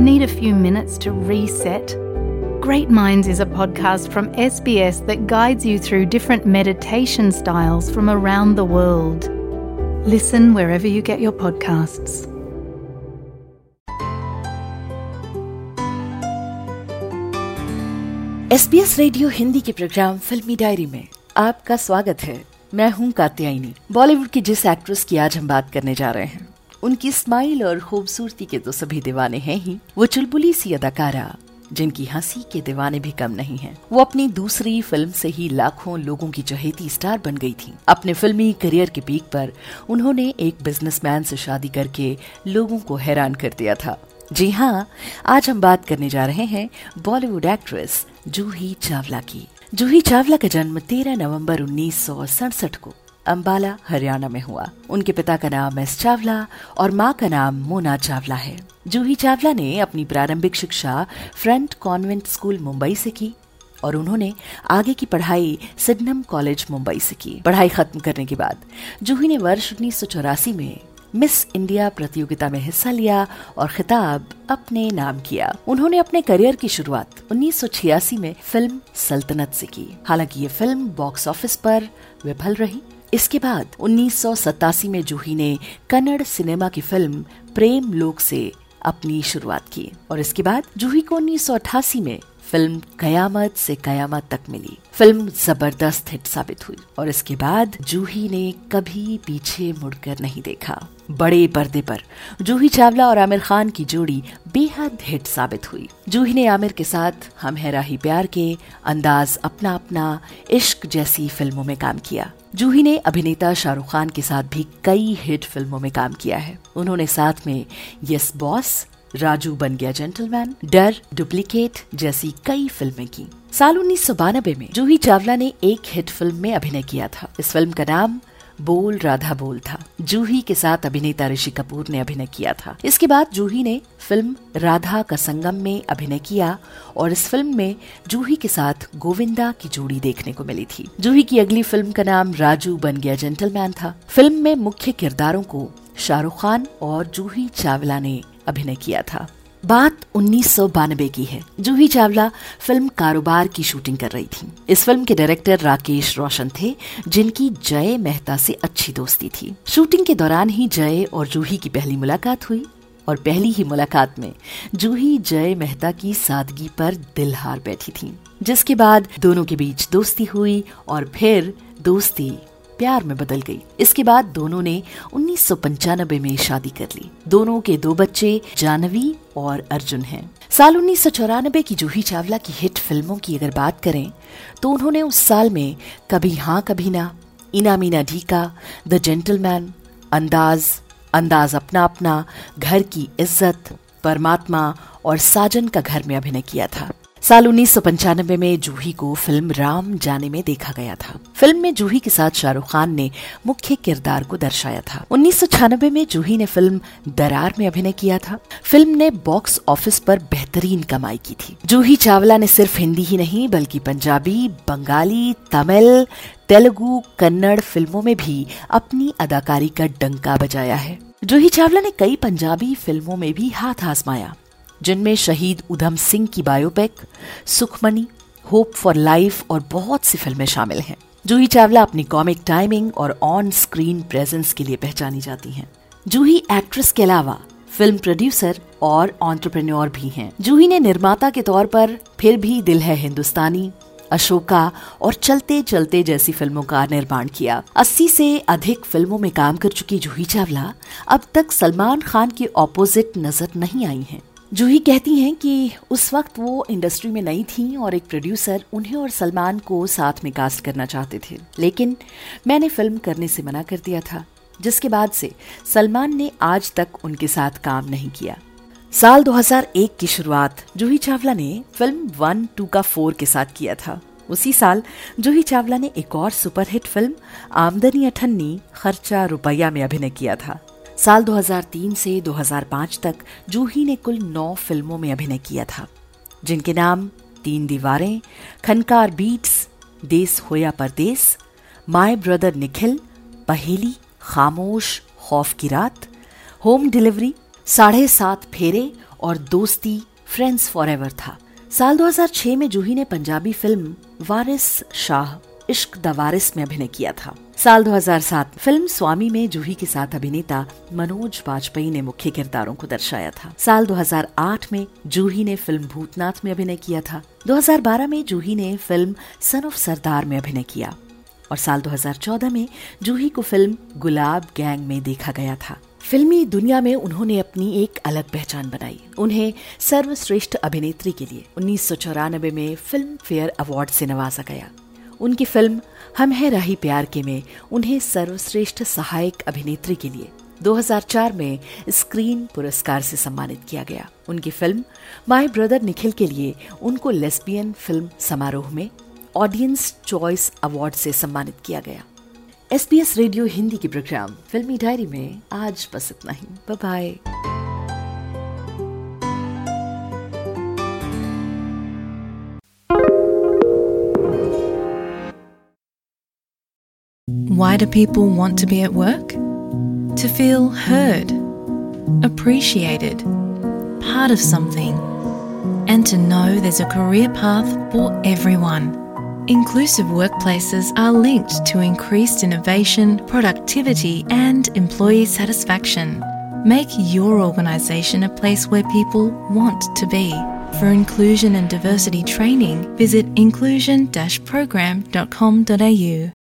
Need a few minutes to reset? Great Minds is a podcast from SBS that guides you through different meditation styles from around the world. Listen wherever you get your podcasts. SBS radio Hindi के programme फिल्मी diary में आपका स्वागत है। मैं हूं कात्यायनी। बॉलीवुड की जिस एक्ट्रेस की आज हम बात करने जा रहे हैं, उनकी स्माइल और खूबसूरती के तो सभी दीवाने हैं ही। वो चुलबुली सी अदाकारा जिनकी हंसी के दीवाने भी कम नहीं हैं। वो अपनी दूसरी फिल्म से ही लाखों लोगों की चहेती स्टार बन गई थी। अपने फिल्मी करियर के पीक पर उन्होंने एक बिजनेसमैन से शादी करके लोगों को हैरान कर दिया था। जी हाँ, आज हम बात करने जा रहे हैं बॉलीवुड एक्ट्रेस जूही चावला की। जूही चावला का जन्म 13 नवंबर 1967 को अंबाला, हरियाणा में हुआ। उनके पिता का नाम एस चावला और माँ का नाम मोना चावला है। जूही चावला ने अपनी प्रारंभिक शिक्षा फ्रंट कॉन्वेंट स्कूल मुंबई से की और उन्होंने आगे की पढ़ाई सिडनम कॉलेज मुंबई से की। पढ़ाई खत्म करने के बाद जूही ने वर्ष 1984 में मिस इंडिया प्रतियोगिता में हिस्सा लिया और खिताब अपने नाम किया। उन्होंने अपने करियर की शुरुआत 1986 में फिल्म सल्तनत से की। हालांकि ये फिल्म बॉक्स ऑफिस पर विफल रही। इसके बाद 1987 में जूही ने कन्नड़ सिनेमा की फिल्म प्रेम लोक से अपनी शुरुआत की और इसके बाद जूही को 1988 में फिल्म कयामत से कयामत तक मिली। फिल्म जबरदस्त हिट साबित हुई और इसके बाद जूही ने कभी पीछे मुड़कर नहीं देखा। बड़े पर्दे पर जूही चावला और आमिर खान की जोड़ी बेहद हिट साबित हुई। जूही ने आमिर के साथ हम है राही प्यार के, अंदाज अपना अपना, इश्क जैसी फिल्मों में काम किया। जूही ने अभिनेता शाहरुख खान के साथ भी कई हिट फिल्मों में काम किया है। उन्होंने साथ में यस बॉस, राजू बन गया जेंटलमैन, डर, डुप्लीकेट जैसी कई फिल्में की। साल 1992 में जूही चावला ने एक हिट फिल्म में अभिनय किया था। इस फिल्म का नाम बोल राधा बोल था। जूही के साथ अभिनेता ऋषि कपूर ने अभिनय किया था। इसके बाद जूही ने फिल्म राधा का संगम में अभिनय किया और इस फिल्म में जूही के साथ गोविंदा की जोड़ी देखने को मिली थी। जूही की अगली फिल्म का नाम राजू बन गया जेंटलमैन था। फिल्म में मुख्य किरदारों को शाहरुख खान और जूही चावला ने अभिनय किया था। बात 1992 की है। जूही चावला फिल्म कारोबार की शूटिंग कर रही थी। इस फिल्म के डायरेक्टर राकेश रोशन थे, जिनकी जय मेहता से अच्छी दोस्ती थी। शूटिंग के दौरान ही जय और जूही की पहली मुलाकात हुई और पहली ही मुलाकात में जूही जय मेहता की सादगी पर दिल हार बैठी थी, जिसके बाद दोनों के बीच दोस्ती हुई और फिर दोस्ती प्यार में बदल गई। इसके बाद दोनों ने 1995 में शादी कर ली। दोनों के 2 बच्चे जानवी और अर्जुन हैं। साल 1994 की जूही चावला की हिट फिल्मों की अगर बात करें तो उन्होंने उस साल में कभी हाँ कभी ना, इना मीना ढीका, द जेंटलमैन, अंदाज अपना अपना, घर की इज्जत, परमात्मा और साजन का घर में अभिनय किया था। साल 1995 में जूही को फिल्म राम जाने में देखा गया था। फिल्म में जूही के साथ शाहरुख खान ने मुख्य किरदार को दर्शाया था। 1996 में जूही ने फिल्म दरार में अभिनय किया था। फिल्म ने बॉक्स ऑफिस पर बेहतरीन कमाई की थी। जूही चावला ने सिर्फ हिंदी ही नहीं बल्कि पंजाबी, बंगाली, तमिल, तेलुगु, कन्नड़ फिल्मों में भी अपनी अदाकारी का डंका बजाया है। जूही चावला ने कई पंजाबी फिल्मों में भी हाथ आजमाया, जिनमें शहीद उधम सिंह की biopic, Sukhmani, hope for life और बहुत सी फिल्में शामिल हैं। जूही चावला अपनी कॉमिक टाइमिंग और ऑन स्क्रीन प्रेजेंस के लिए पहचानी जाती हैं। जूही एक्ट्रेस के अलावा फिल्म प्रोड्यूसर और एंटरप्रेन्योर भी हैं। जूही ने निर्माता के तौर पर फिर भी दिल है हिंदुस्तानी, अशोका और चलते चलते जैसी फिल्मों का निर्माण किया। 80 से अधिक फिल्मों में काम कर चुकी जूही चावला अब तक सलमान खान के ऑपोजिट नजर नहीं आई हैं। जूही कहती हैं कि उस वक्त वो इंडस्ट्री में नई थी और एक प्रोड्यूसर उन्हें और सलमान को साथ में कास्ट करना चाहते थे, लेकिन मैंने फिल्म करने से मना कर दिया था, जिसके बाद से सलमान ने आज तक उनके साथ काम नहीं किया। साल 2001 की शुरुआत जूही चावला ने फिल्म 1, 2 का 4 के साथ किया था। उसी साल जूही चावला ने एक और सुपरहिट फिल्म आमदनी अठन्नी खर्चा रुपया में अभिनय किया था। साल 2003 से 2005 तक जूही ने कुल 9 फिल्मों में अभिनय किया था, जिनके नाम 3 दीवारें, खनकार बीट्स, देश होया परदेस, माय ब्रदर निखिल, पहेली, खामोश, खौफ की रात, होम डिलीवरी, 7.5 फेरे और दोस्ती फ्रेंड्स फॉरएवर था। साल 2006 में जूही ने पंजाबी फिल्म वारिस शाह इश्क द वारिस में अभिनय किया था। साल 2007 फिल्म स्वामी में जूही के साथ अभिनेता मनोज बाजपेयी ने मुख्य किरदारों को दर्शाया था। साल 2008 में जूही ने फिल्म भूतनाथ में अभिनय किया था। 2012 में जूही ने फिल्म सन ऑफ सरदार में अभिनय किया और साल 2014 में जूही को फिल्म गुलाब गैंग में देखा गया था। फिल्मी दुनिया में उन्होंने अपनी एक अलग पहचान बनाई। उन्हें सर्वश्रेष्ठ अभिनेत्री के लिए 1994 में फिल्म फेयर अवार्ड से नवाजा गया। उनकी फिल्म हम है राही प्यार के में उन्हें सर्वश्रेष्ठ सहायक अभिनेत्री के लिए 2004 में स्क्रीन पुरस्कार से सम्मानित किया गया। उनकी फिल्म माय ब्रदर निखिल के लिए उनको लेस्बियन फिल्म समारोह में ऑडियंस चॉइस अवार्ड से सम्मानित किया गया। SBS रेडियो हिंदी के प्रोग्राम फिल्मी डायरी में आज बस इतना ही। Bye bye. Why do people want to be at work? To feel heard, appreciated, part of something, and to know there's a career path for everyone. Inclusive workplaces are linked to increased innovation, productivity, and employee satisfaction. Make your organisation a place where people want to be. For inclusion and diversity training, visit inclusion-program.com.au.